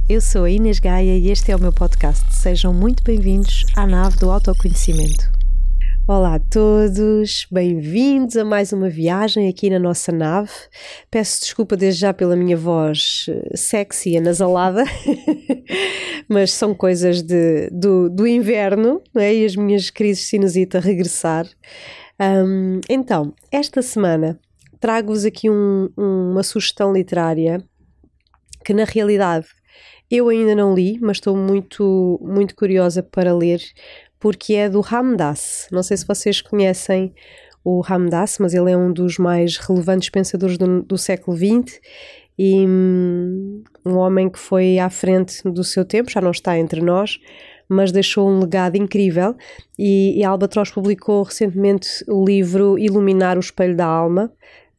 eu sou a Inês Gaia e este é o meu podcast. Sejam muito bem-vindos à nave do autoconhecimento. Olá a todos, bem-vindos a mais uma viagem aqui na nossa nave. Peço desculpa desde já pela minha voz sexy e anasalada, mas são coisas do inverno, não é? E as minhas crises de sinusite a regressar. Então, esta semana trago-vos aqui uma sugestão literária que na realidade eu ainda não li, mas estou muito, muito curiosa para ler, porque é do Ram Dass. Não sei se vocês conhecem o Ram Dass, mas ele é um dos mais relevantes pensadores do século XX e um homem que foi à frente do seu tempo, já não está entre nós, mas deixou um legado incrível e a Albatroz publicou recentemente o livro Iluminar o Espelho da Alma,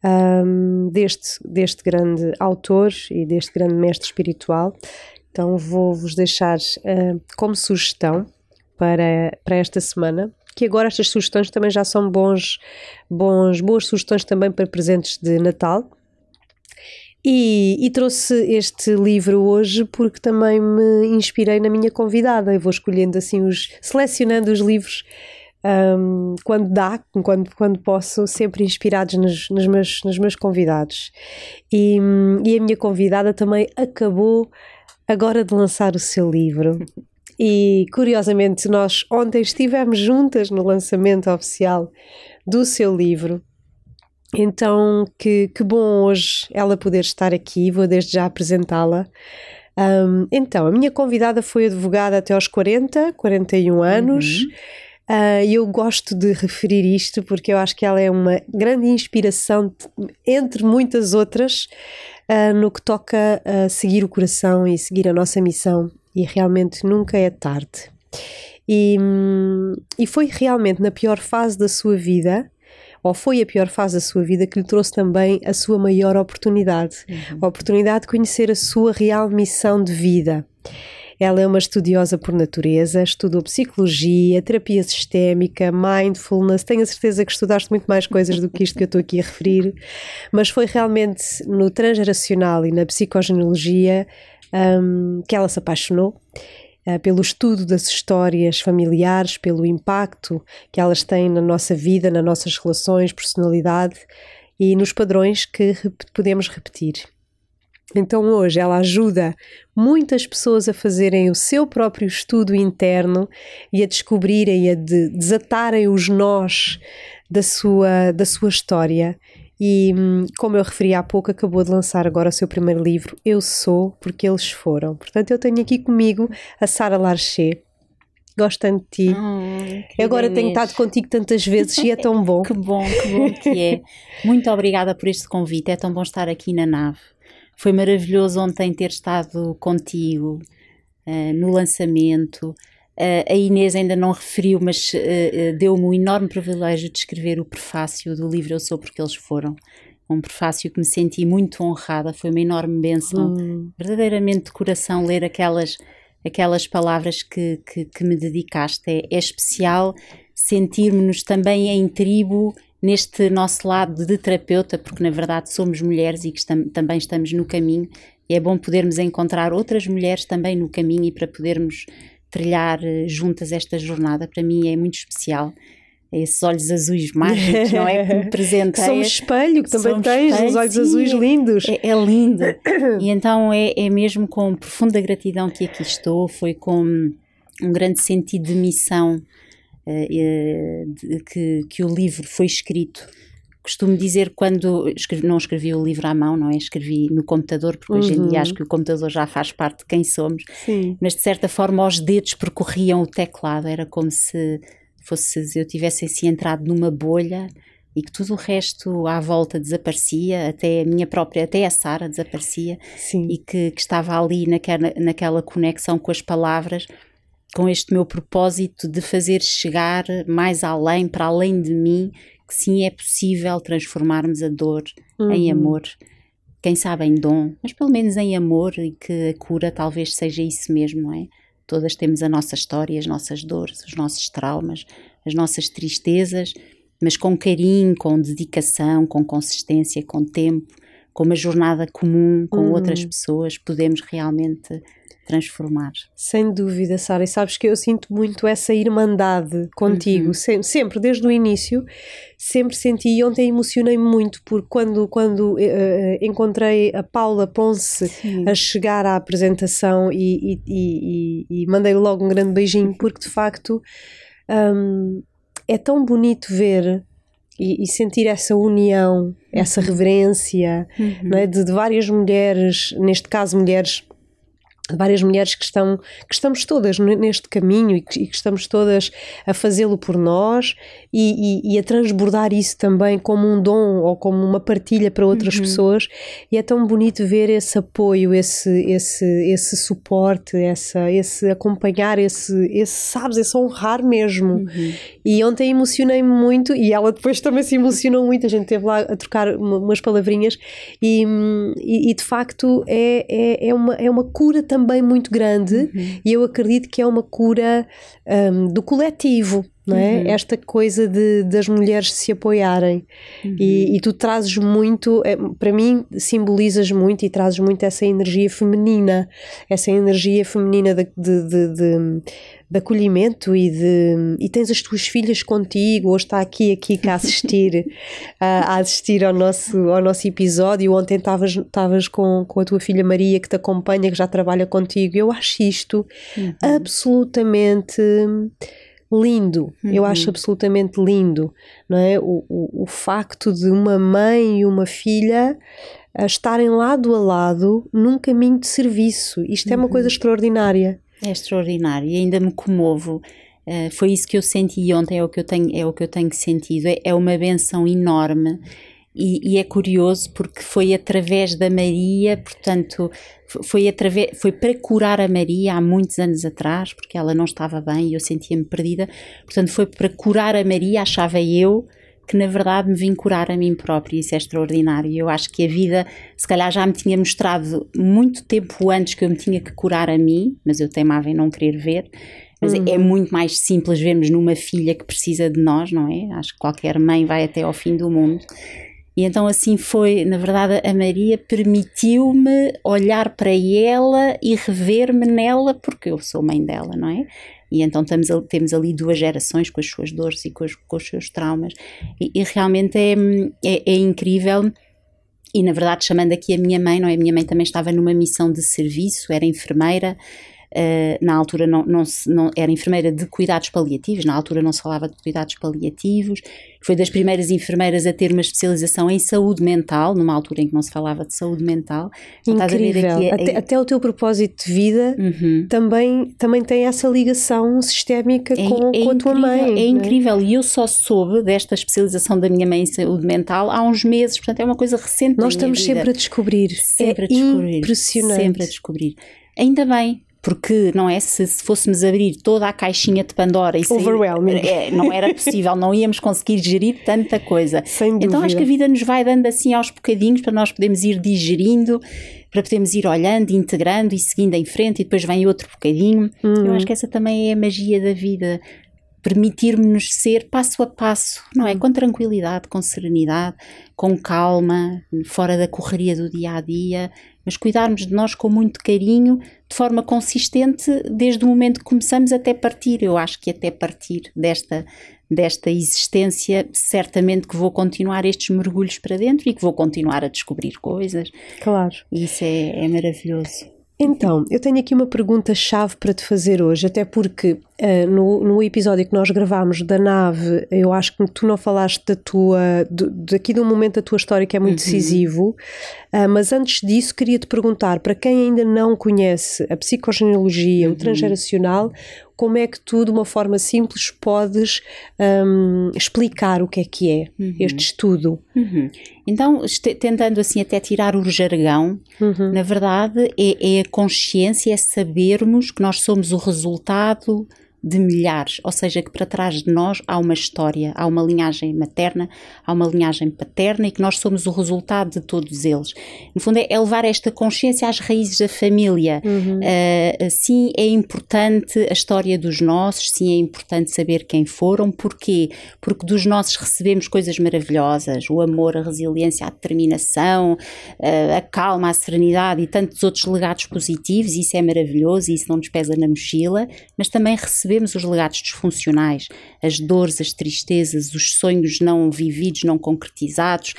deste grande autor e deste grande mestre espiritual. Então vou-vos deixar como sugestão para esta semana, que agora estas sugestões também já são boas sugestões também para presentes de Natal. E trouxe este livro hoje porque também me inspirei na minha convidada. Eu vou escolhendo assim, selecionando os livros quando posso, sempre inspirados nos meus convidados. E a minha convidada também acabou agora de lançar o seu livro. E curiosamente nós ontem estivemos juntas no lançamento oficial do seu livro, então que bom hoje ela poder estar aqui, vou desde já apresentá-la. Então, a minha convidada foi advogada até aos 41 anos. Eu gosto de referir isto porque eu acho que ela é uma grande inspiração, entre muitas outras, no que toca a seguir o coração e seguir a nossa missão. E realmente nunca é tarde. E foi realmente na pior fase da sua vida, ou foi a pior fase da sua vida, que lhe trouxe também a sua maior oportunidade. A oportunidade de conhecer a sua real missão de vida. Ela é uma estudiosa por natureza, estudou psicologia, terapia sistémica, mindfulness. Tenho a certeza que estudaste muito mais coisas do que isto que eu estou aqui a referir, mas foi realmente no transgeracional e na psicogenealogia que ela se apaixonou, pelo estudo das histórias familiares, pelo impacto que elas têm na nossa vida, nas nossas relações, personalidade e nos padrões que podemos repetir. Então hoje ela ajuda muitas pessoas a fazerem o seu próprio estudo interno e a descobrirem e a desatarem os nós da sua história. E, como eu referi há pouco, acabou de lançar agora o seu primeiro livro, Eu Sou Porque Eles Foram. Portanto, eu tenho aqui comigo a Sara Larcher. Gosto tanto de ti. Eu agora tenho estado contigo tantas vezes e é tão bom. Que bom que é. Muito obrigada por este convite. É tão bom estar aqui na nave. Foi maravilhoso ontem ter estado contigo no lançamento. A Inês ainda não referiu, mas deu-me o enorme privilégio de escrever o prefácio do livro Eu Sou Porque Eles Foram. Um prefácio que me senti muito honrada, foi uma enorme bênção. Verdadeiramente de coração ler aquelas palavras que me dedicaste. É especial sentirmos-nos também em tribo neste nosso lado de terapeuta, porque na verdade somos mulheres e que também estamos no caminho. E é bom podermos encontrar outras mulheres também no caminho e para podermos trilhar juntas esta jornada. Para mim é muito especial. Esses olhos azuis mágicos, não é? Que me presenteias. São um espelho que também tens, os olhos azuis lindos. É lindo. E então é mesmo com profunda gratidão que aqui estou. Foi com um grande sentido de missão que o livro foi escrito. Costumo dizer, quando não escrevi o livro à mão, não é? Escrevi no computador, porque hoje em dia acho que o computador já faz parte de quem somos. Sim. Mas de certa forma os dedos percorriam o teclado, era como se eu tivesse assim entrado numa bolha e que tudo o resto à volta desaparecia, até a Sara desaparecia. Sim. E que estava ali naquela conexão com as palavras, com este meu propósito de fazer chegar mais além, para além de mim, que sim, é possível transformarmos a dor em amor, quem sabe em dom, mas pelo menos em amor, e que a cura talvez seja isso mesmo, não é? Todas temos a nossa história, as nossas dores, os nossos traumas, as nossas tristezas, mas com carinho, com dedicação, com consistência, com tempo, com uma jornada comum com outras pessoas, podemos realmente transformar. Sem dúvida, Sara, e sabes que eu sinto muito essa irmandade contigo, sempre, desde o início, sempre senti, e ontem emocionei-me muito, porque quando encontrei a Paula Ponce a chegar à apresentação e mandei-lhe logo um grande beijinho, porque de facto é tão bonito ver e sentir essa união, essa reverência, não é, de várias mulheres, neste caso várias mulheres que estamos todas neste caminho e que estamos todas a fazê-lo por nós e a transbordar isso também como um dom ou como uma partilha para outras pessoas, e é tão bonito ver esse apoio, esse suporte, esse acompanhar, sabes, esse honrar mesmo. E ontem emocionei-me muito e ela depois também se emocionou muito, a gente esteve lá a trocar umas palavrinhas e de facto é uma cura também muito grande, e eu acredito que é uma cura do coletivo, não é? Esta coisa das mulheres se apoiarem, e tu trazes muito, para mim simbolizas muito e trazes muito essa energia feminina de acolhimento e tens as tuas filhas contigo, hoje está aqui cá a assistir ao nosso episódio. Ontem estavas com a tua filha Maria, que te acompanha, que já trabalha contigo. Eu acho isto absolutamente lindo, eu acho absolutamente lindo, não é? O facto de uma mãe e uma filha estarem lado a lado num caminho de serviço, isto é uma coisa extraordinária. É extraordinário e ainda me comovo. Foi isso que eu senti ontem, é o que eu tenho sentido, é uma benção enorme. E é curioso porque foi através da Maria, portanto, foi para curar a Maria há muitos anos atrás, porque ela não estava bem e eu sentia-me perdida, portanto foi para curar a Maria, achava eu, que na verdade me vim curar a mim própria. Isso é extraordinário. Eu acho que a vida, se calhar já me tinha mostrado muito tempo antes que eu me tinha que curar a mim, mas eu teimava em não querer ver. Mas é muito mais simples vermos numa filha que precisa de nós, não é? Acho que qualquer mãe vai até ao fim do mundo. E então assim foi, na verdade a Maria permitiu-me olhar para ela e rever-me nela, porque eu sou mãe dela, não é? E então temos ali duas gerações com as suas dores e com os seus traumas, e realmente é incrível. E na verdade, chamando aqui a minha mãe, não é? A minha mãe também estava numa missão de serviço, era enfermeira. Na altura não era enfermeira de cuidados paliativos, na altura não se falava de cuidados paliativos, foi das primeiras enfermeiras a ter uma especialização em saúde mental, numa altura em que não se falava de saúde mental. Incrível, até o teu propósito de vida também tem essa ligação sistémica com a tua mãe. É incrível, e eu só soube desta especialização da minha mãe em saúde mental há uns meses, portanto é uma coisa recente. Nós estamos sempre a descobrir, impressionante. Sempre a descobrir, ainda bem. Porque, não é, se fôssemos abrir toda a caixinha de Pandora e overwhelming, não era possível, não íamos conseguir gerir tanta coisa. Sem dúvida. Então acho que a vida nos vai dando assim aos bocadinhos para nós podermos ir digerindo, para podermos ir olhando, integrando e seguindo em frente, e depois vem outro bocadinho. Eu acho que essa também é a magia da vida, permitir-nos ser passo a passo, não é? Com tranquilidade, com serenidade, com calma, fora da correria do dia-a-dia, mas cuidarmos de nós com muito carinho, de forma consistente, desde o momento que começamos até partir. Eu acho que até partir desta existência, certamente que vou continuar estes mergulhos para dentro e que vou continuar a descobrir coisas. Claro. E isso é maravilhoso. Então, eu tenho aqui uma pergunta-chave para te fazer hoje, até porque no episódio que nós gravámos da nave, eu acho que tu não falaste daqui de um momento da tua história que é muito decisivo, mas antes disso queria-te perguntar, para quem ainda não conhece a psicogenealogia, o transgeracional, como é que tu, de uma forma simples, podes explicar o que é este estudo? Então, tentando assim até tirar o jargão, na verdade é a consciência, é sabermos que nós somos o resultado de milhares, ou seja, que para trás de nós há uma história, há uma linhagem materna, há uma linhagem paterna e que nós somos o resultado de todos eles. No fundo é levar esta consciência às raízes da família. Sim, é importante a história dos nossos, sim, é importante saber quem foram. Porquê? Porque dos nossos recebemos coisas maravilhosas, o amor, a resiliência, a determinação, a calma, a serenidade e tantos outros legados positivos, isso é maravilhoso e isso não nos pesa na mochila, mas também recebemos os legados disfuncionais, as dores, as tristezas, os sonhos não vividos, não concretizados,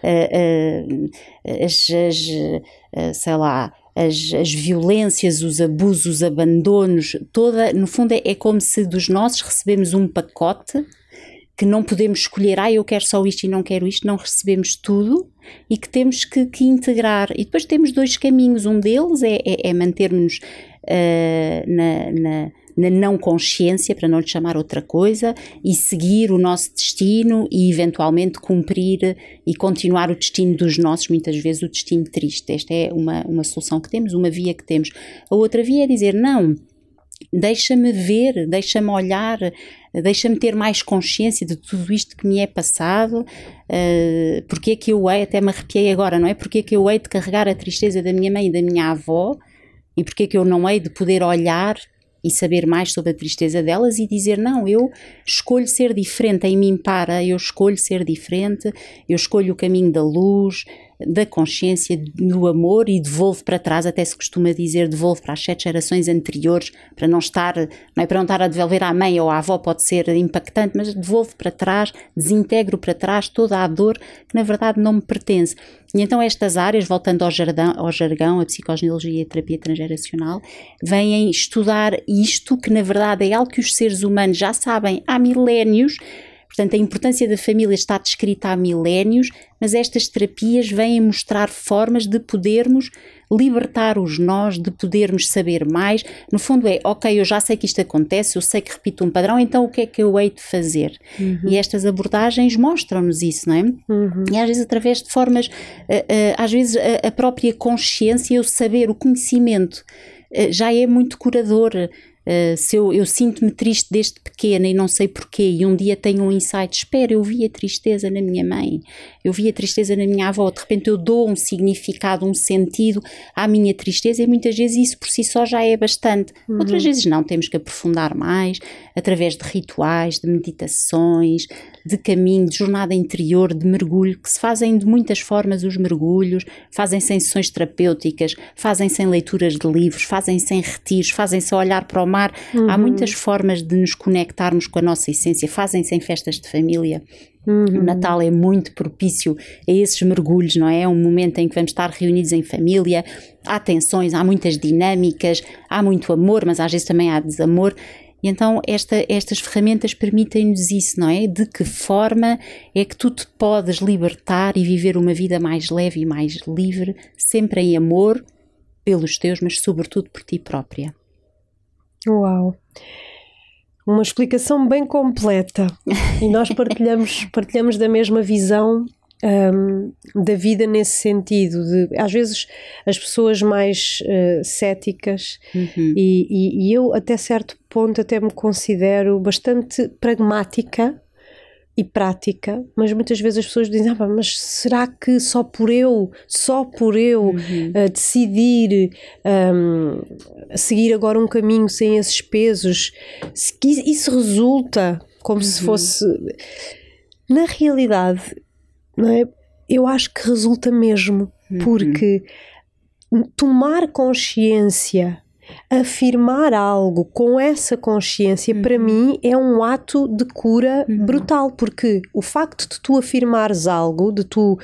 sei lá, as violências, os abusos, os abandonos, no fundo é como se dos nossos recebemos um pacote que não podemos escolher, eu quero só isto e não quero isto, não recebemos tudo e que temos que integrar. E depois temos dois caminhos, um deles é mantermos-nos na não consciência, para não lhe chamar outra coisa, e seguir o nosso destino e eventualmente cumprir e continuar o destino dos nossos, muitas vezes o destino triste. Esta é uma solução que temos, uma via que temos. A outra via é dizer, não, deixa-me ver, deixa-me olhar, deixa-me ter mais consciência de tudo isto que me é passado, porque é que eu hei, até me arrepiei agora, não é? Porque é que eu hei de carregar a tristeza da minha mãe e da minha avó, e porque é que eu não hei de poder olhar e saber mais sobre a tristeza delas e dizer, não, eu escolho ser diferente, em mim eu escolho ser diferente, eu escolho o caminho da luz, da consciência, do amor e devolvo para trás, até se costuma dizer, devolvo para as 7 gerações anteriores, para não estar a devolver à mãe ou à avó, pode ser impactante, mas devolvo para trás, desintegro para trás toda a dor que na verdade não me pertence. E então estas áreas, voltando ao jargão, a psicogenealogia e a terapia transgeracional, vêm estudar isto que na verdade é algo que os seres humanos já sabem há milénios. Portanto, a importância da família está descrita há milénios, mas estas terapias vêm mostrar formas de podermos libertar os nós, de podermos saber mais. No fundo ok, eu já sei que isto acontece, eu sei que repito um padrão, então o que é que eu hei de fazer? E estas abordagens mostram-nos isso, não é? E às vezes através de formas, às vezes a própria consciência, o saber, o conhecimento, já é muito curador. Se eu sinto-me triste desde pequena e não sei porquê, e um dia tenho um insight, espera, eu vi a tristeza na minha mãe, eu vi a tristeza na minha avó, de repente eu dou um significado, um sentido à minha tristeza, e muitas vezes isso por si só já é bastante. Outras vezes não, temos que aprofundar mais, através de rituais, de meditações, de caminho, de jornada interior, de mergulho, que se fazem de muitas formas os mergulhos, fazem-se em sessões terapêuticas, fazem-se em leituras de livros, fazem-se em retiros, fazem-se a olhar para o mar. Há muitas formas de nos conectarmos com a nossa essência, fazem-se em festas de família. O Natal é muito propício a esses mergulhos, não é? É um momento em que vamos estar reunidos em família, há tensões, há muitas dinâmicas, há muito amor, mas às vezes também há desamor. E então estas ferramentas permitem-nos isso, não é? De que forma é que tu te podes libertar e viver uma vida mais leve e mais livre, sempre em amor pelos teus, mas sobretudo por ti própria. Uau! Uma explicação bem completa. E nós partilhamos da mesma visão da vida nesse sentido. Às vezes as pessoas mais céticas, e eu até certo ponto até me considero bastante pragmática e prática, mas muitas vezes as pessoas dizem, mas será que só por eu decidir seguir agora um caminho sem esses pesos, isso resulta como se fosse... Na realidade, não é? Eu acho que resulta mesmo, porque tomar consciência, afirmar algo com essa consciência, para mim é um ato de cura brutal, porque o facto de tu afirmares algo, de tu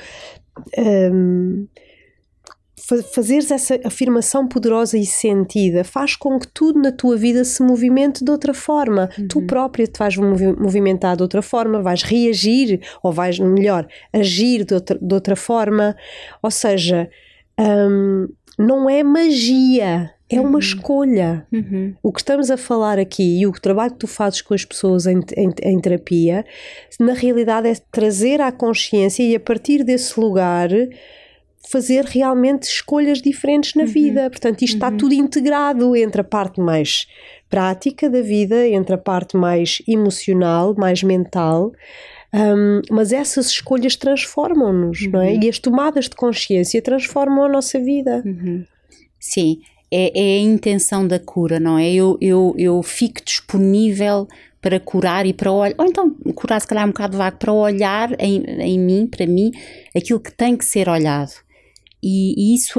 fazeres essa afirmação poderosa e sentida, faz com que tudo na tua vida se movimente de outra forma. Tu própria te vais movimentar de outra forma, vais reagir, ou vais, melhor, agir de outra forma. Ou seja, não é magia, é uma escolha. O que estamos a falar aqui e o trabalho que tu fazes com as pessoas em terapia, na realidade é trazer à consciência, e a partir desse lugar fazer realmente escolhas diferentes na vida. Portanto, isto está tudo integrado entre a parte mais prática da vida, entre a parte mais emocional, mais mental, mas essas escolhas transformam-nos, não é? E as tomadas de consciência transformam a nossa vida. Sim, é a intenção da cura, não é? Eu fico disponível para curar e para olhar, ou então curar se calhar um bocado vago, para olhar em mim, para mim, aquilo que tem que ser olhado. E isso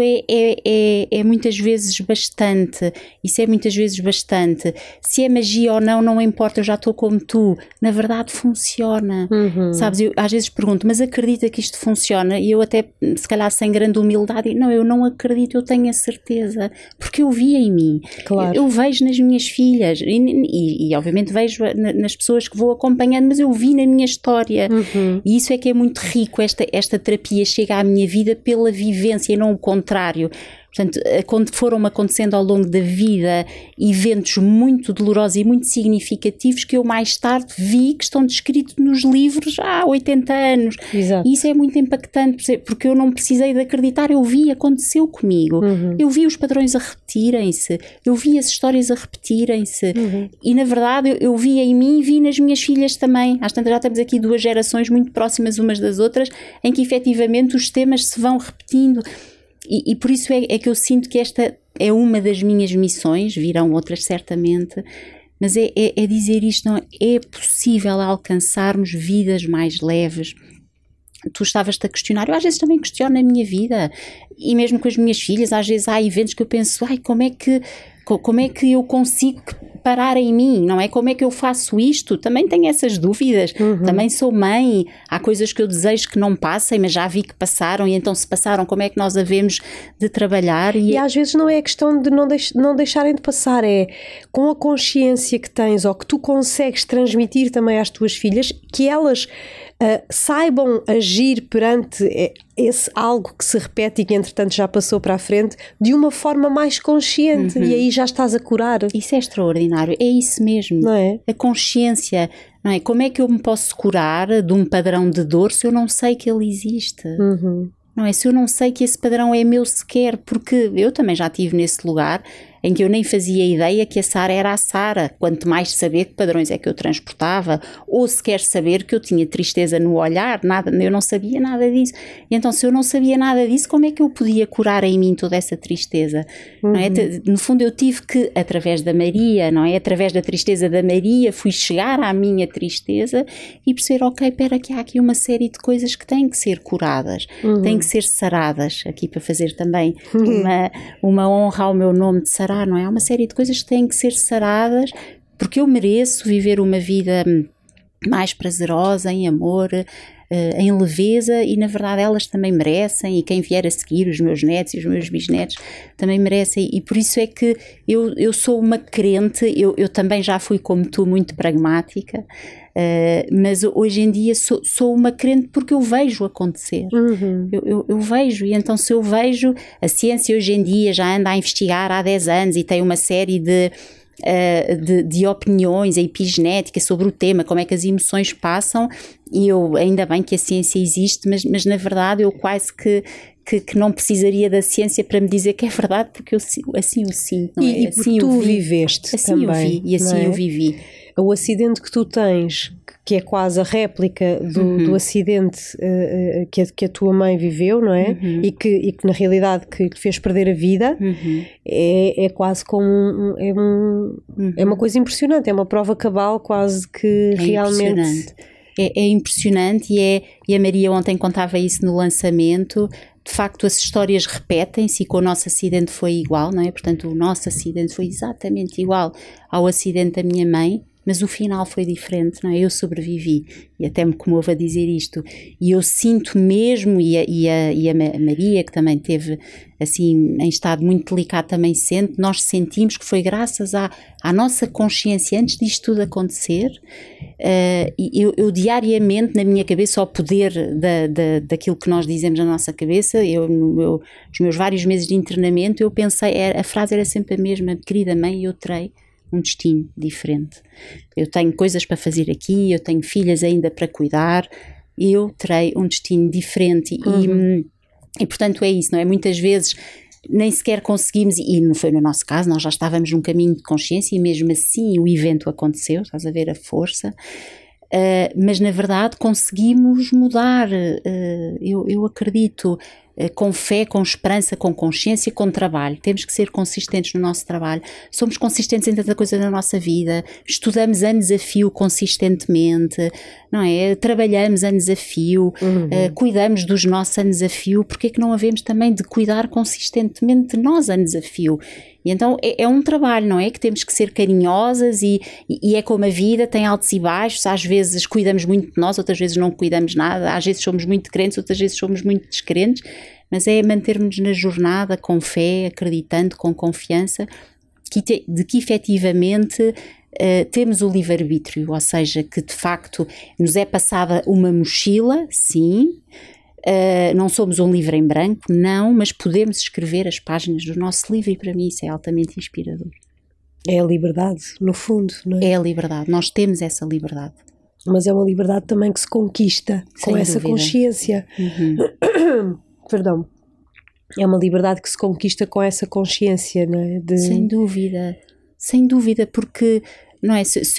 é muitas vezes bastante. Isso é muitas vezes bastante. Se é magia ou não, não importa, eu já estou como tu. Na verdade funciona. Sabes, eu às vezes pergunto, mas acredita que isto funciona? E eu até, se calhar sem grande humildade, digo, não, eu não acredito, eu tenho a certeza. Porque eu vi em mim. Claro. Eu vejo nas minhas filhas e obviamente vejo nas pessoas que vou acompanhando, mas eu vi na minha história. E isso é que é muito rico. Esta terapia chega à minha vida pela vivência e não o contrário. Portanto, foram acontecendo ao longo da vida eventos muito dolorosos e muito significativos que eu mais tarde vi que estão descritos nos livros há 80 anos. Exato. E isso é muito impactante, porque eu não precisei de acreditar, eu vi, aconteceu comigo. Eu vi os padrões a repetirem-se, eu vi as histórias a repetirem-se e na verdade eu vi em mim e vi nas minhas filhas também. Às tantas já temos aqui 2 gerações muito próximas umas das outras em que efetivamente os temas se vão repetindo. E por isso é que eu sinto que esta é uma das minhas missões, virão outras certamente, mas é dizer isto, não é possível alcançarmos vidas mais leves. Tu estavas-te a questionar, eu às vezes também questiono a minha vida, e mesmo com as minhas filhas, às vezes há eventos que eu penso, como é que eu consigo parar em mim, não é? Como é que eu faço isto? Também tenho essas dúvidas, também sou mãe, há coisas que eu desejo que não passem, mas já vi que passaram, e então se passaram, como é que nós havemos de trabalhar? E às vezes não é a questão de não deixarem de passar, é com a consciência que tens ou que tu consegues transmitir também às tuas filhas, que elas saibam agir perante esse algo que se repete e que entretanto já passou para a frente de uma forma mais consciente, e aí já estás a curar. Isso é extraordinário, é isso mesmo, não é? A consciência, não é? Como é que eu me posso curar de um padrão de dor se eu não sei que ele existe? Não é? Se eu não sei que esse padrão é meu sequer, porque eu também já estive nesse lugar em que eu nem fazia ideia que a Sara era a Sara, quanto mais saber que padrões é que eu transportava, ou sequer saber que eu tinha tristeza no olhar, nada, eu não sabia nada disso. E então, se eu não sabia nada disso, como é que eu podia curar em mim toda essa tristeza? Não é? No fundo, eu tive que, através da Maria, não é? Através da tristeza da Maria, fui chegar à minha tristeza e perceber, ok, espera que há aqui uma série de coisas que têm que ser curadas, têm que ser saradas, aqui para fazer também uma honra ao meu nome de Sara, não é? Há uma série de coisas que têm que ser saradas, porque eu mereço viver uma vida mais prazerosa, em amor, em leveza, e na verdade elas também merecem, e quem vier a seguir, os meus netos e os meus bisnetos também merecem, e por isso é que eu sou uma crente, eu também já fui como tu muito pragmática, mas hoje em dia sou uma crente porque eu vejo acontecer. Eu vejo, e então se eu vejo, a ciência hoje em dia já anda a investigar há 10 anos e tem uma série de opiniões, a epigenética sobre o tema, como é que as emoções passam, e eu, ainda bem que a ciência existe, mas na verdade eu quase que não precisaria da ciência para me dizer que é verdade, porque eu assim o sinto, não é? E assim tu viveste assim também, eu vi, e assim eu vivi. O acidente que tu tens, que é quase a réplica do acidente que a tua mãe viveu, não é? E que na realidade que lhe fez perder a vida, é quase como é uma coisa impressionante, é uma prova cabal quase que realmente... É impressionante, e a Maria ontem contava isso no lançamento. De facto, as histórias repetem-se, e com o nosso acidente foi igual, não é? Portanto, o nosso acidente foi exatamente igual ao acidente da minha mãe, mas o final foi diferente, não é? Eu sobrevivi, e até me comovo a dizer isto, e eu sinto mesmo, e a Maria, que também teve assim em estado muito delicado, também sente, nós sentimos que foi graças à nossa consciência antes disto tudo acontecer. Eu diariamente na minha cabeça, ao poder daquilo que nós dizemos na nossa cabeça, nos meus vários meses de internamento, eu pensei, a frase era sempre a mesma: querida mãe, eu terei um destino diferente, eu tenho coisas para fazer aqui, eu tenho filhas ainda para cuidar, eu terei um destino diferente. E portanto é isso, não é? Muitas vezes nem sequer conseguimos, e não foi no nosso caso, nós já estávamos num caminho de consciência e mesmo assim o evento aconteceu, estás a ver a força, mas na verdade conseguimos mudar, eu acredito, com fé, com esperança, com consciência, com trabalho. Temos que ser consistentes no nosso trabalho. Somos consistentes em tanta coisa na nossa vida. Estudamos a desafio consistentemente, não é? Trabalhamos a desafio, cuidamos dos nossos a desafio. Porque é que não havemos também de cuidar consistentemente de nós a desafio? E então é um trabalho, não é? Que temos que ser carinhosas e é como a vida, tem altos e baixos. Às vezes cuidamos muito de nós, outras vezes não cuidamos nada. Às vezes somos muito crentes, outras vezes somos muito descrentes. Mas é mantermos na jornada com fé, acreditando, com confiança, de que efetivamente temos o livre-arbítrio, ou seja, que de facto nos é passada uma mochila, sim. Não somos um livro em branco, não, mas podemos escrever as páginas do nosso livro e para mim isso é altamente inspirador. É a liberdade, no fundo, não é? É a liberdade, nós temos essa liberdade. Mas é uma liberdade também que se conquista com essa consciência. Perdão. É uma liberdade que se conquista com essa consciência, não é? Sem dúvida, porque não é? Se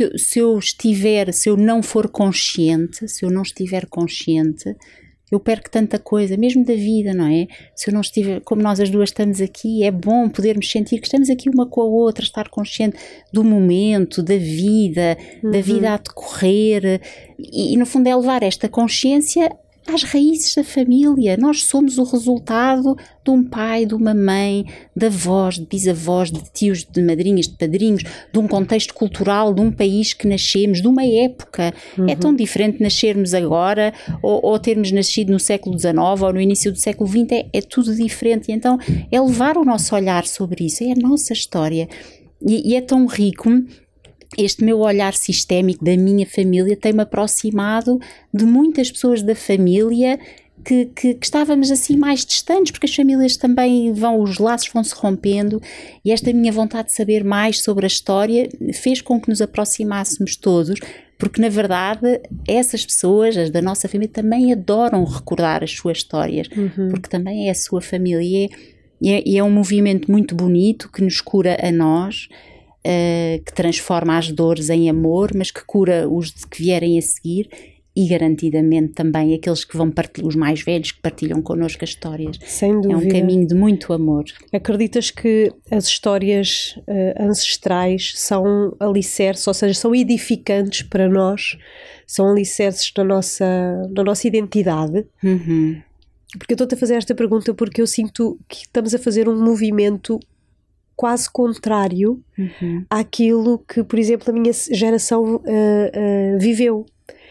eu não for consciente, se eu não estiver consciente, eu perco tanta coisa, mesmo da vida, não é? Se eu não estiver, como nós as duas estamos aqui, é bom podermos sentir que estamos aqui uma com a outra, estar consciente do momento, da vida a decorrer, e no fundo é levar esta consciência às raízes da família. Nós somos o resultado de um pai, de uma mãe, de avós, de bisavós, de tios, de madrinhas, de padrinhos, de um contexto cultural, de um país que nascemos, de uma época. É tão diferente nascermos agora ou termos nascido no século XIX ou no início do século XX, é tudo diferente. E então é levar o nosso olhar sobre isso, é a nossa história. E é tão rico. Este meu olhar sistémico da minha família tem-me aproximado de muitas pessoas da família que estávamos assim mais distantes, porque as famílias também os laços vão se rompendo, e esta minha vontade de saber mais sobre a história fez com que nos aproximássemos todos, porque na verdade essas pessoas, as da nossa família, também adoram recordar as suas histórias, porque também é a sua família, e é um movimento muito bonito que nos cura a nós, que transforma as dores em amor, mas que cura os que vierem a seguir, e garantidamente também aqueles que vão partilhar, os mais velhos que partilham connosco as histórias. Sem dúvida. É um caminho de muito amor. Acreditas que as histórias ancestrais são alicerces, ou seja, são edificantes para nós, são alicerces da nossa identidade? Porque eu estou-te a fazer esta pergunta porque eu sinto que estamos a fazer um movimento quase contrário àquilo que, por exemplo, a minha geração viveu.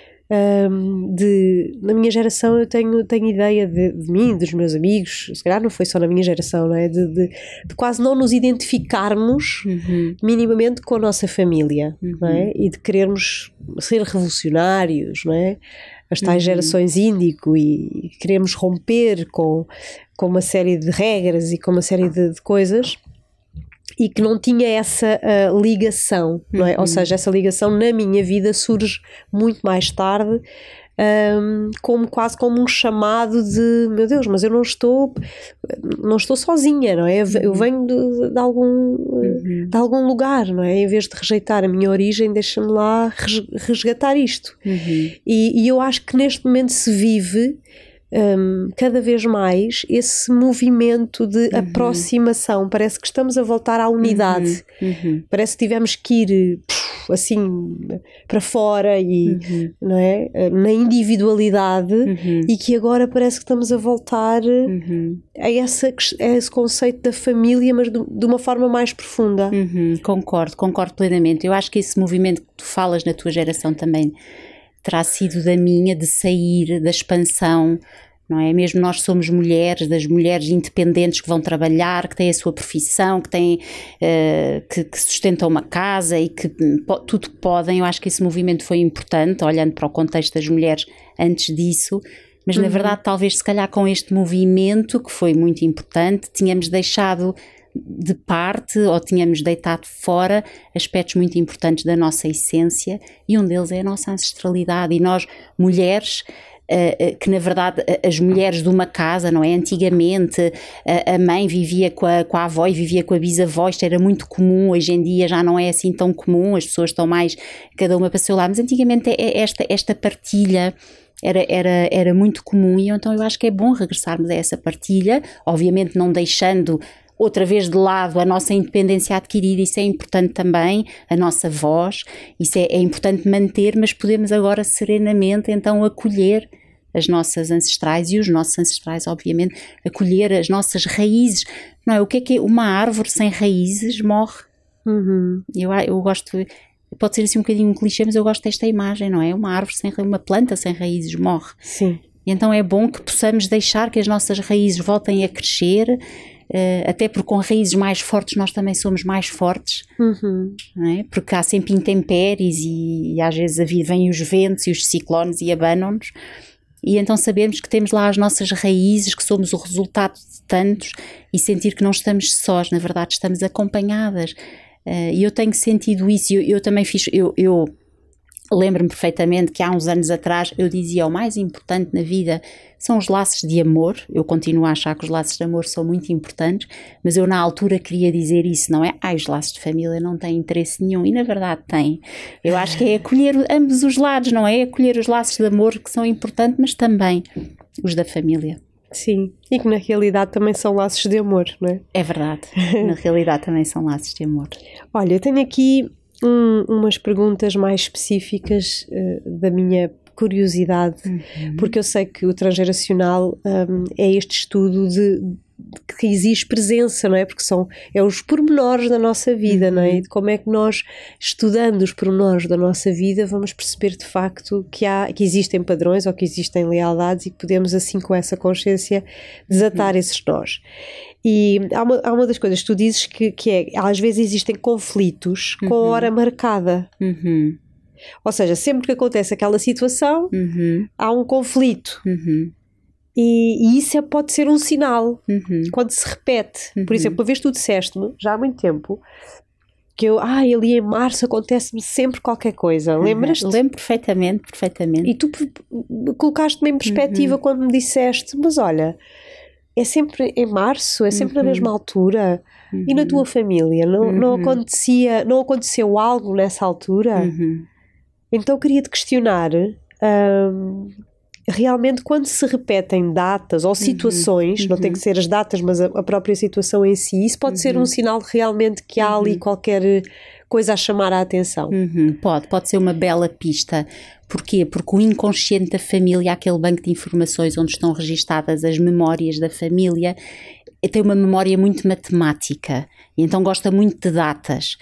Na minha geração eu tenho ideia de mim, dos meus amigos, se calhar não foi só na minha geração, não é? De quase não nos identificarmos minimamente com a nossa família, não é? E de querermos ser revolucionários, não é? As tais gerações índico, e queremos romper com uma série de regras e com uma série de coisas, e que não tinha essa ligação, não é? Ou seja, essa ligação na minha vida surge muito mais tarde, quase como um chamado de, meu Deus, mas eu não estou sozinha, não é? Eu venho de algum lugar, não é? Em vez de rejeitar a minha origem, deixa-me lá resgatar isto. E eu acho que neste momento se vive cada vez mais esse movimento de aproximação. Parece que estamos a voltar à unidade. Parece que tivemos que ir assim para fora e não é? Na individualidade, e que agora parece que estamos a voltar a esse conceito da família, mas de uma forma mais profunda. Concordo plenamente. Eu acho que esse movimento que tu falas na tua geração também terá sido da minha, de sair da expansão, não é? Mesmo nós somos mulheres, das mulheres independentes que vão trabalhar, que têm a sua profissão, que têm, que sustentam uma casa e que tudo que podem. Eu acho que esse movimento foi importante, olhando para o contexto das mulheres antes disso, mas na verdade talvez se calhar com este movimento, que foi muito importante, tínhamos deixado de parte ou tínhamos deitado fora aspectos muito importantes da nossa essência, e um deles é a nossa ancestralidade. E nós, mulheres, que na verdade as mulheres de uma casa, não é? Antigamente a mãe vivia com a avó e vivia com a bisavó, isto era muito comum, hoje em dia já não é assim tão comum, as pessoas estão mais, cada uma para o seu lado, mas antigamente esta partilha era muito comum, e então eu acho que é bom regressarmos a essa partilha, obviamente não deixando outra vez de lado a nossa independência adquirida, isso é importante também, a nossa voz, isso é importante manter, mas podemos agora serenamente então acolher as nossas ancestrais e os nossos ancestrais, obviamente, acolher as nossas raízes, não é? O que é uma árvore sem raízes morre? Eu gosto, pode ser assim um bocadinho um clichê, mas eu gosto desta imagem, não é? Uma árvore uma planta sem raízes morre. Sim. E então é bom que possamos deixar que as nossas raízes voltem a crescer, até porque com raízes mais fortes nós também somos mais fortes, não é? Porque há sempre intempéries e às vezes vêm os ventos e os ciclones e abanam-nos, e então sabemos que temos lá as nossas raízes, que somos o resultado de tantos, e sentir que não estamos sós, na verdade estamos acompanhadas, e eu tenho sentido isso. Eu também eu lembro-me perfeitamente que há uns anos atrás eu dizia: o mais importante na vida são os laços de amor. Eu continuo a achar que os laços de amor são muito importantes, mas eu na altura queria dizer isso, não é? Os laços de família não têm interesse nenhum, e na verdade têm. Eu acho que é acolher ambos os lados, não é? Acolher os laços de amor que são importantes, mas também os da família. Sim, e que na realidade também são laços de amor, não é? É verdade, na realidade também são laços de amor. Olha, eu tenho aqui umas perguntas mais específicas da minha curiosidade, porque eu sei que o transgeracional é este estudo que exige presença, não é? Porque é os pormenores da nossa vida, não é? E de como é que nós, estudando os pormenores da nossa vida, vamos perceber de facto que existem padrões ou que existem lealdades, e que podemos assim, com essa consciência, desatar esses nós. E há uma das coisas que tu dizes que é, às vezes existem conflitos com a hora marcada. Ou seja, sempre que acontece aquela situação, há um conflito. E isso pode ser um sinal quando se repete. Por exemplo, uma vez tu disseste-me, já há muito tempo, que ali em março acontece-me sempre qualquer coisa. Lembras-te? Lembro perfeitamente. E tu colocaste-me em perspectiva quando me disseste: mas olha, é sempre em março, é sempre na mesma altura. E na tua família não aconteceu algo nessa altura? Então eu queria te questionar, realmente, quando se repetem datas ou situações, não tem que ser as datas, mas a própria situação em si, isso pode ser um sinal de realmente que há ali qualquer coisa a chamar a atenção. Pode ser uma bela pista. Porquê? Porque o inconsciente da família, aquele banco de informações onde estão registadas as memórias da família, tem uma memória muito matemática, e então gosta muito de datas.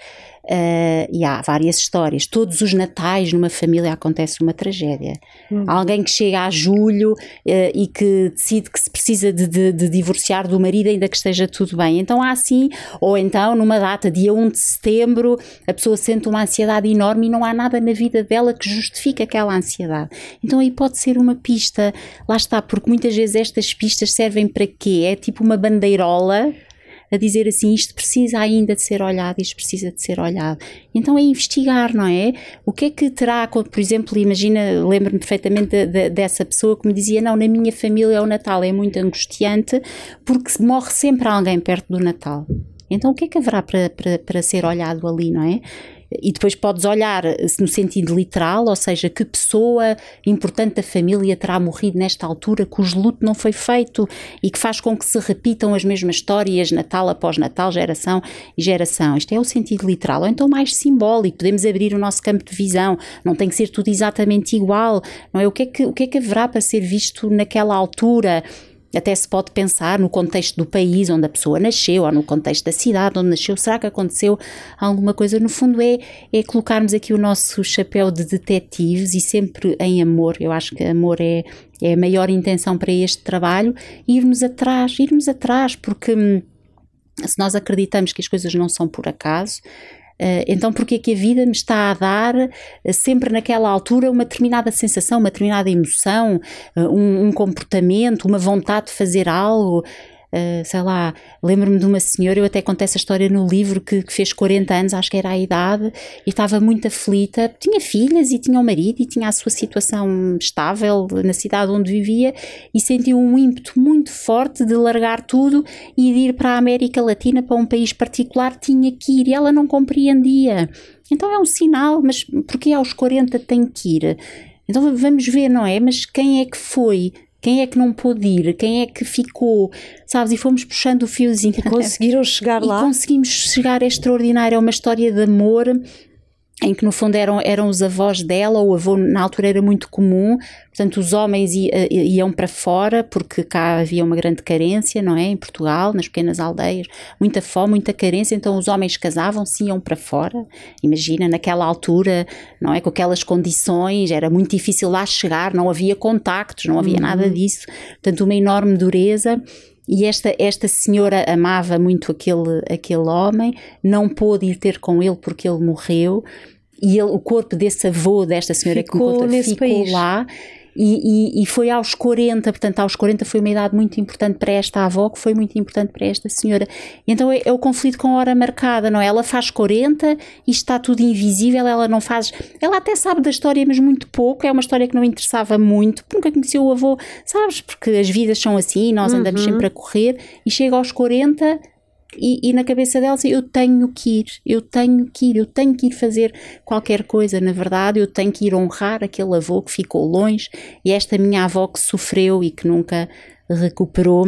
E há várias histórias. Todos os natais numa família acontece uma tragédia. Alguém que chega a julho e que decide que se precisa de divorciar do marido, ainda que esteja tudo bem. Então há assim, ou então numa data, dia 1 de setembro, a pessoa sente uma ansiedade enorme e não há nada na vida dela que justifique aquela ansiedade. Então aí pode ser uma pista. Lá está, porque muitas vezes estas pistas servem para quê? É tipo uma bandeirola a dizer assim: isto precisa ainda de ser olhado, isto precisa de ser olhado. Então é investigar, não é? O que é que terá, por exemplo, imagina, lembro-me perfeitamente dessa pessoa que me dizia: não, na minha família o Natal é muito angustiante porque morre sempre alguém perto do Natal. Então o que é que haverá para ser olhado ali, não é? E depois podes olhar no sentido literal, ou seja, que pessoa importante da família terá morrido nesta altura, cujo luto não foi feito e que faz com que se repitam as mesmas histórias Natal após Natal, geração e geração. Isto é o sentido literal. Ou então mais simbólico, podemos abrir o nosso campo de visão, não tem que ser tudo exatamente igual, não é? O que é que haverá para ser visto naquela altura? Até se pode pensar no contexto do país onde a pessoa nasceu, ou no contexto da cidade onde nasceu. Será que aconteceu alguma coisa? No fundo é colocarmos aqui o nosso chapéu de detetives, e sempre em amor. Eu acho que amor é a maior intenção para este trabalho, e irmos atrás, porque se nós acreditamos que as coisas não são por acaso, então porque é que a vida me está a dar sempre naquela altura uma determinada sensação, uma determinada emoção, um comportamento, uma vontade de fazer algo? sei lá, lembro-me de uma senhora, eu até conto essa história no livro, que fez 40 anos, acho que era a idade, e estava muito aflita, tinha filhas e tinha o marido e tinha a sua situação estável na cidade onde vivia, e sentiu um ímpeto muito forte de largar tudo e de ir para a América Latina, para um país particular, tinha que ir, e ela não compreendia. Então é um sinal, mas porque aos 40 tem que ir? Então vamos ver, não é? Mas quem é que foi? Quem é que não pôde ir? Quem é que ficou? Sabes? E fomos puxando o fiozinho. E conseguiram chegar lá? E conseguimos chegar, é extraordinário. É uma história de amor em que no fundo eram os avós dela, o avô na altura era muito comum, portanto os homens iam para fora, porque cá havia uma grande carência, não é? Em Portugal, nas pequenas aldeias, muita fome, muita carência, então os homens casavam-se e iam para fora. Imagina, naquela altura, não é? Com aquelas condições, era muito difícil lá chegar, não havia contactos, não havia nada disso, portanto uma enorme dureza. E esta senhora amava muito aquele homem, não pôde ir ter com ele porque ele morreu, e o corpo desse avô, desta senhora ficou lá, e foi aos 40, portanto aos 40 foi uma idade muito importante para esta avó, que foi muito importante para esta senhora. E então é o conflito com a hora marcada, não é? Ela faz 40 e está tudo invisível, ela não faz, ela até sabe da história, mas muito pouco, é uma história que não interessava muito, nunca conheceu o avô, sabes? Porque as vidas são assim, nós andamos sempre a correr, e chega aos 40... E na cabeça dela, eu tenho que ir fazer qualquer coisa, na verdade, eu tenho que ir honrar aquele avô que ficou longe, e esta minha avó que sofreu e que nunca recuperou,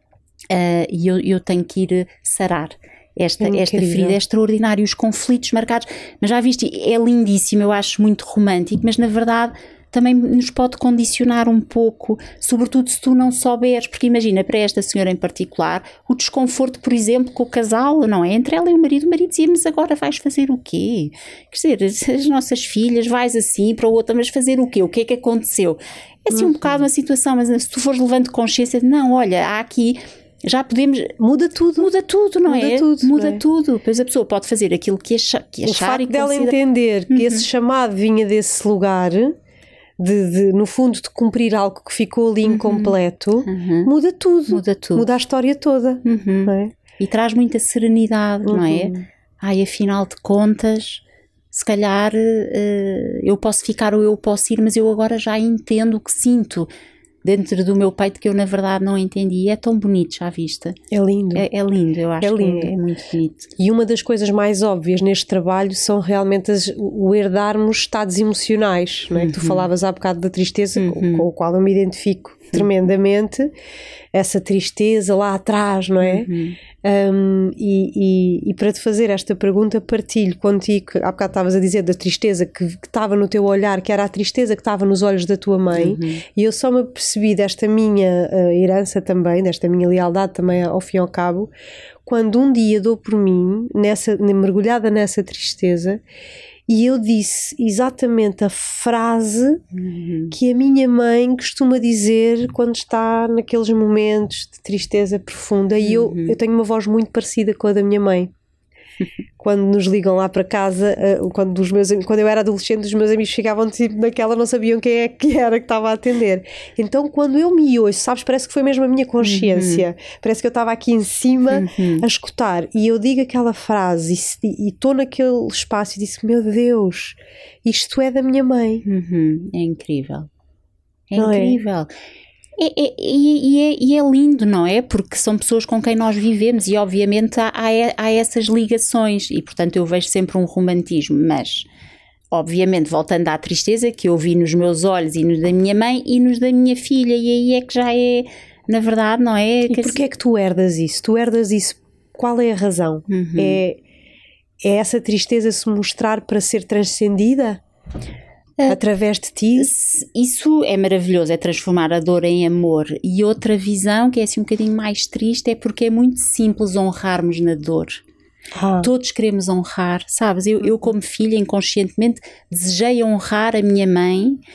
e eu tenho que ir sarar esta ferida. É extraordinário, os conflitos marcados, mas já viste, é lindíssimo, eu acho muito romântico, mas na verdade também nos pode condicionar um pouco, sobretudo se tu não souberes, porque imagina, para esta senhora em particular, o desconforto, por exemplo, com o casal, não é? Entre ela e o marido dizia, mas agora vais fazer o quê? Quer dizer, as nossas filhas, vais assim para outra, mas fazer o quê? O que é que aconteceu? É assim um bocado uma situação, mas se tu fores levando consciência, não, olha, há aqui... Já podemos... Muda tudo, não é? Muda não é? tudo. Depois a pessoa pode fazer aquilo que achar o facto e dela entender que esse chamado vinha desse lugar... no fundo, de cumprir algo que ficou ali incompleto, muda tudo. Muda a história toda. Não é? E traz muita serenidade, não é? Ai, afinal de contas, se calhar eu posso ficar ou eu posso ir, mas eu agora já entendo o que sinto dentro do meu peito, que eu na verdade não entendi. É tão bonito, já viste? É lindo. É lindo, eu acho que é muito bonito. E uma das coisas mais óbvias neste trabalho são realmente o herdarmos estados emocionais, não é? Que tu falavas há bocado da tristeza, com o qual eu me identifico tremendamente, essa tristeza lá atrás, não é? E para te fazer esta pergunta, partilho contigo, há bocado estavas a dizer da tristeza que estava no teu olhar, que era a tristeza que estava nos olhos da tua mãe, e eu só me apercebi desta minha herança também, desta minha lealdade também ao fim e ao cabo, quando um dia dou por mim, mergulhada nessa tristeza, e eu disse exatamente a frase que a minha mãe costuma dizer quando está naqueles momentos de tristeza profunda, e eu tenho uma voz muito parecida com a da minha mãe. Quando nos ligam lá para casa, quando eu era adolescente, os meus amigos ficavam tipo naquela, não sabiam quem é que era que estava a atender. Então quando eu me ouço, sabes, parece que foi mesmo a minha consciência, parece que eu estava aqui em cima a escutar, e eu digo aquela frase e estou naquele espaço e disse, meu Deus, isto é da minha mãe. É incrível, incrível. E é lindo, não é? Porque são pessoas com quem nós vivemos, e obviamente há essas ligações, e portanto eu vejo sempre um romantismo, mas obviamente voltando à tristeza que eu vi nos meus olhos e nos da minha mãe e nos da minha filha, e aí é que já é, na verdade, não é? E porquê é que tu herdas isso? Tu herdas isso, qual é a razão? É essa tristeza se mostrar para ser transcendida? Através de ti? Isso é maravilhoso, é transformar a dor em amor. E outra visão, que é assim um bocadinho mais triste, é porque é muito simples honrarmos na dor. Todos queremos honrar, sabes? Eu como filha, inconscientemente, desejei honrar a minha mãe,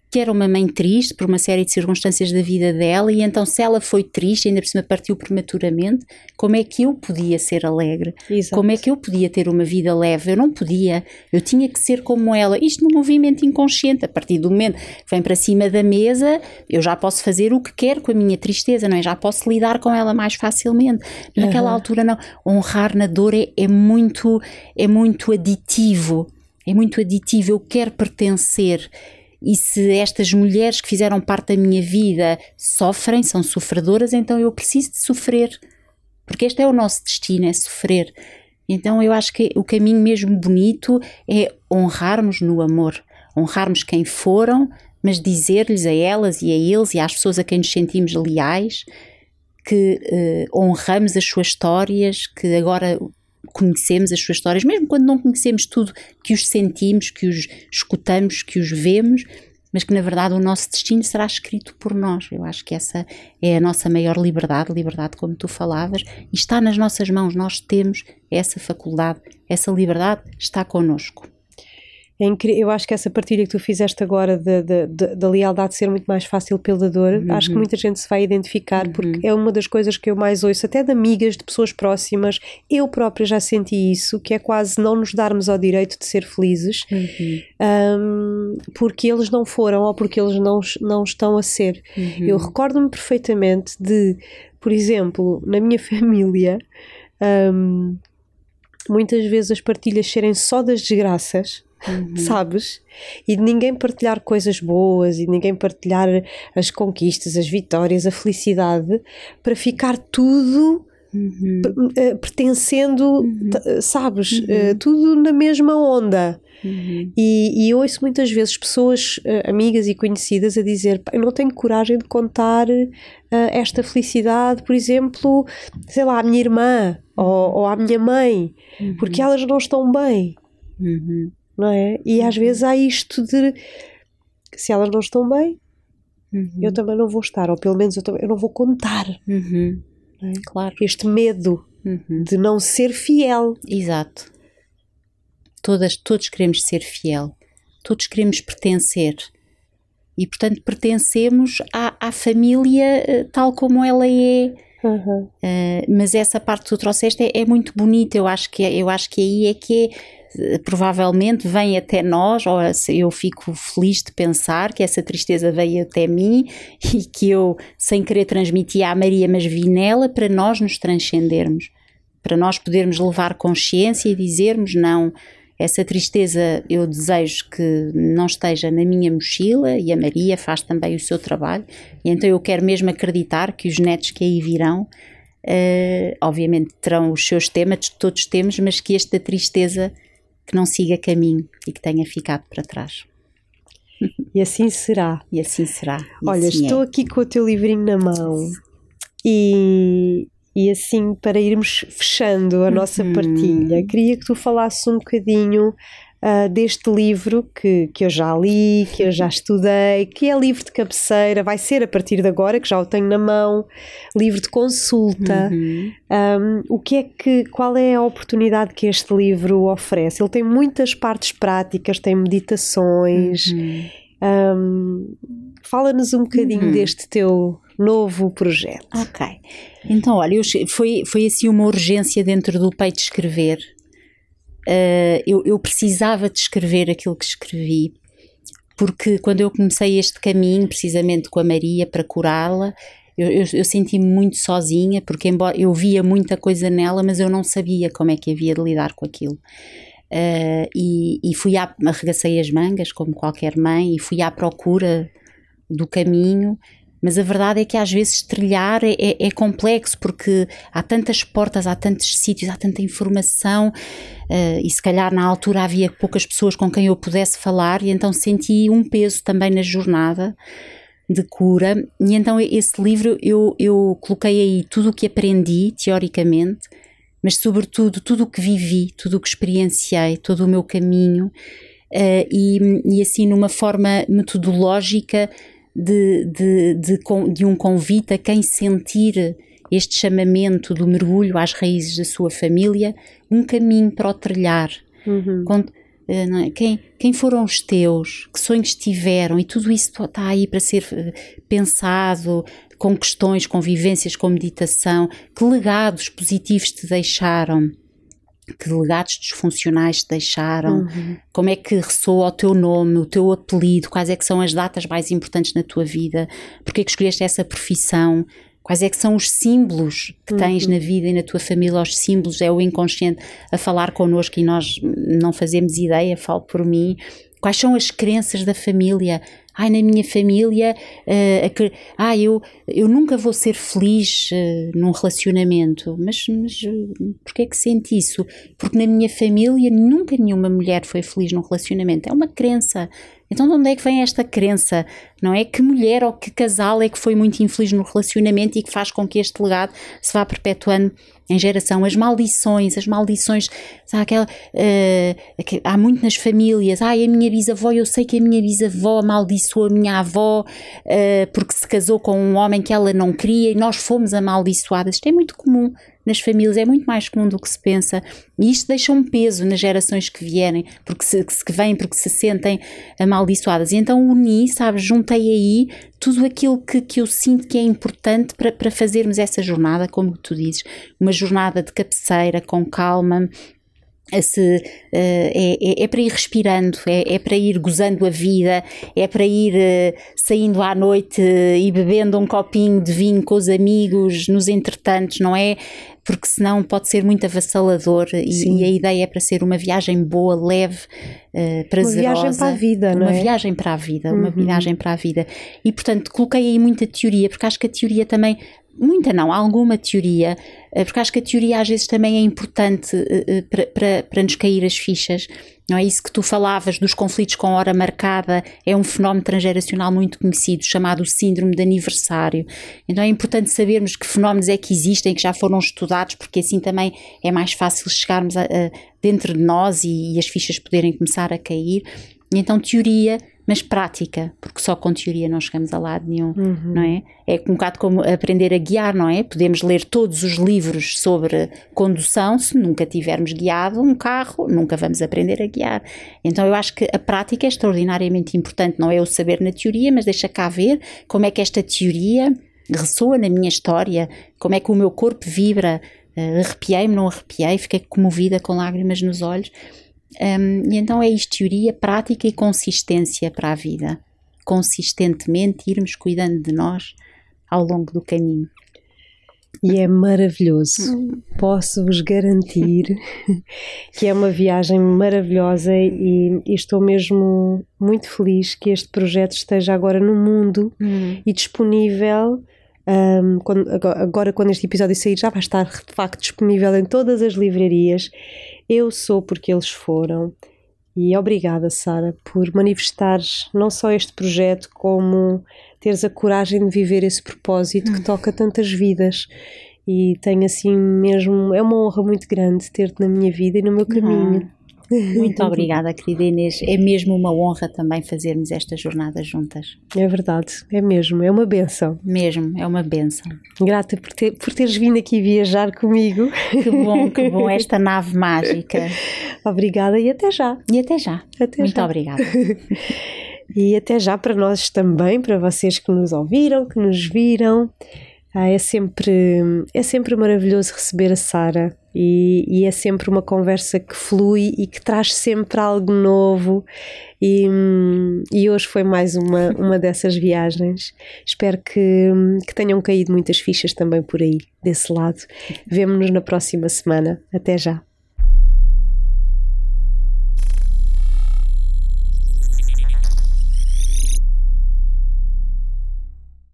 que era uma mãe triste por uma série de circunstâncias da vida dela, e então se ela foi triste, ainda por cima partiu prematuramente, como é que eu podia ser alegre? Exato. Como é que eu podia ter uma vida leve? Eu não podia, eu tinha que ser como ela. Isto num movimento inconsciente, a partir do momento que vem para cima da mesa, eu já posso fazer o que quero com a minha tristeza, não é? Já posso lidar com ela mais facilmente. Naquela altura não, honrar na dor é muito aditivo, eu quero pertencer. E se estas mulheres que fizeram parte da minha vida sofrem, são sofredoras, então eu preciso de sofrer, porque este é o nosso destino, é sofrer. Então eu acho que o caminho mesmo bonito é honrarmos no amor, honrarmos quem foram, mas dizer-lhes a elas e a eles e às pessoas a quem nos sentimos leais que honramos as suas histórias, que agora conhecemos as suas histórias, mesmo quando não conhecemos tudo, que os sentimos, que os escutamos, que os vemos, mas que na verdade o nosso destino será escrito por nós. Eu acho que essa é a nossa maior liberdade como tu falavas, e está nas nossas mãos. Nós temos essa faculdade, essa liberdade está connosco. É incrível. Eu acho que essa partilha que tu fizeste agora da lealdade ser muito mais fácil pela dor, acho que muita gente se vai identificar, porque é uma das coisas que eu mais ouço, até de amigas, de pessoas próximas. Eu própria já senti isso, que é quase não nos darmos ao direito de ser felizes, porque eles não foram ou porque eles não estão a ser. Eu recordo-me perfeitamente de, por exemplo, na minha família, muitas vezes as partilhas serem só das desgraças, sabes? E de ninguém partilhar coisas boas e de ninguém partilhar as conquistas, as vitórias, a felicidade, para ficar tudo pertencendo, sabes? Tudo na mesma onda. E eu ouço muitas vezes pessoas, amigas e conhecidas, a dizer: eu não tenho coragem de contar esta felicidade, por exemplo, sei lá, à minha irmã ou à minha mãe, porque elas não estão bem. Não é? E às vezes há isto de, se elas não estão bem, eu também não vou estar, ou pelo menos eu não vou contar. Não é? Claro. Este medo de não ser fiel. Exato. Todos queremos ser fiel, todos queremos pertencer, e portanto pertencemos à família tal como ela é. Mas essa parte que tu trouxeste é muito bonita. Eu acho que aí é que provavelmente vem até nós, ou eu fico feliz de pensar que essa tristeza veio até mim e que eu, sem querer, transmiti à Maria, mas vi nela, para nós nos transcendermos, para nós podermos levar consciência e dizermos: não, essa tristeza eu desejo que não esteja na minha mochila, e a Maria faz também o seu trabalho, e então eu quero mesmo acreditar que os netos que aí virão, obviamente terão os seus temas, todos temos, mas que esta tristeza que não siga caminho e que tenha ficado para trás. E assim será. E assim será. Olha, assim estou aqui com o teu livrinho na mão e assim, para irmos fechando a nossa partilha, queria que tu falasses um bocadinho deste livro que eu já li, que eu já estudei, que é livro de cabeceira, vai ser a partir de agora, que já o tenho na mão, livro de consulta. Qual é a oportunidade que este livro oferece? Ele tem muitas partes práticas, tem meditações. Fala-nos um bocadinho deste teu novo projeto. Ok, então olha, foi assim uma urgência dentro do peito de escrever. Eu precisava de escrever aquilo que escrevi, porque quando eu comecei este caminho, precisamente com a Maria, para curá-la, eu senti-me muito sozinha, porque embora eu via muita coisa nela, mas eu não sabia como é que havia de lidar com aquilo. E arregacei as mangas, como qualquer mãe, e fui à procura do caminho. Mas a verdade é que às vezes trilhar é complexo, porque há tantas portas, há tantos sítios, há tanta informação, e se calhar na altura havia poucas pessoas com quem eu pudesse falar, e então senti um peso também na jornada de cura. E então esse livro eu coloquei aí tudo o que aprendi teoricamente, mas sobretudo tudo o que vivi, tudo o que experienciei, todo o meu caminho, e assim numa forma metodológica de um convite a quem sentir este chamamento do mergulho às raízes da sua família, um caminho para o trilhar, não é? Quem foram os teus, que sonhos tiveram, e tudo isso está aí para ser pensado, com questões, com vivências, com meditação. Que legados positivos te deixaram? Que legados disfuncionais te deixaram? Como é que ressoa o teu nome, o teu apelido? Quais é que são as datas mais importantes na tua vida? Porque é que escolheste essa profissão? Quais é que são os símbolos que tens na vida e na tua família? Os símbolos, é o inconsciente a falar connosco e nós não fazemos ideia, falo por mim. Quais são as crenças da família? Na minha família, eu nunca vou ser feliz num relacionamento. Mas porquê é que sente isso? Porque na minha família nunca nenhuma mulher foi feliz num relacionamento. É uma crença. Então de onde é que vem esta crença? Não é? Que mulher ou que casal é que foi muito infeliz no relacionamento e que faz com que este legado se vá perpetuando em geração? As maldições, sabe, há muito nas famílias. A minha bisavó, eu sei que a minha bisavó amaldiçoou a minha avó porque se casou com um homem que ela não queria e nós fomos amaldiçoadas. Isto é muito comum nas famílias, é muito mais comum do que se pensa, e isto deixa um peso nas gerações que vierem, porque se sentem amaldiçoadas. E então juntei aí tudo aquilo que eu sinto que é importante para fazermos essa jornada, como tu dizes, uma jornada de cabeceira, com calma. É para ir respirando, é para ir gozando a vida, é para ir saindo à noite e bebendo um copinho de vinho com os amigos nos entretantos, não é? Porque senão pode ser muito avassalador e a ideia é para ser uma viagem boa, leve, prazerosa. Uma viagem para a vida, não é? Uma viagem para a vida, uma viagem para a vida. E portanto coloquei aí muita teoria, porque acho que a teoria também... alguma teoria, porque acho que a teoria às vezes também é importante para nos cair as fichas, não é? Isso que tu falavas dos conflitos com hora marcada é um fenómeno transgeracional muito conhecido, chamado síndrome de aniversário. Então é importante sabermos que fenómenos é que existem, que já foram estudados, porque assim também é mais fácil chegarmos dentro de nós e as fichas poderem começar a cair. E então teoria, mas prática, porque só com teoria não chegamos a lado nenhum, não é? É um bocado como aprender a guiar, não é? Podemos ler todos os livros sobre condução, se nunca tivermos guiado um carro, nunca vamos aprender a guiar. Então eu acho que a prática é extraordinariamente importante, não é o saber na teoria, mas deixa cá ver como é que esta teoria ressoa na minha história, como é que o meu corpo vibra, arrepiei-me, não arrepiei, fiquei comovida com lágrimas nos olhos. E então é isto, teoria, prática e consistência para a vida. Consistentemente irmos cuidando de nós ao longo do caminho. E é maravilhoso. Posso-vos garantir que é uma viagem maravilhosa e estou mesmo muito feliz que este projeto esteja agora no mundo e disponível. Quando este episódio sair, já vai estar de facto disponível em todas as livrarias. Eu sou porque eles foram. E obrigada, Sara, por manifestares não só este projeto, como teres a coragem de viver esse propósito que toca tantas vidas. E tenho assim mesmo, é uma honra muito grande ter-te na minha vida e no meu caminho. Muito obrigada, querida Inês. É mesmo uma honra também fazermos esta jornada juntas. É verdade, é mesmo, é uma bênção. Mesmo, é uma bênção. Grata por teres vindo aqui viajar comigo. Que bom, esta nave mágica. Obrigada e até já. Muito obrigada. E até já para nós também, para vocês que nos ouviram, que nos viram. É sempre maravilhoso receber a Sara e é sempre uma conversa que flui e que traz sempre algo novo e hoje foi mais uma dessas viagens. Espero que tenham caído muitas fichas também por aí, desse lado. Vemo-nos na próxima semana. Até já.